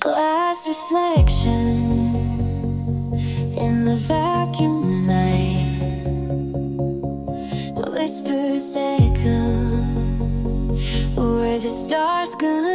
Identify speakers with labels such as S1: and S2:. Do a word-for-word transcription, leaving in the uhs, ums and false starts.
S1: Glass reflection in the vacuum night, whispers echo where the stars gonna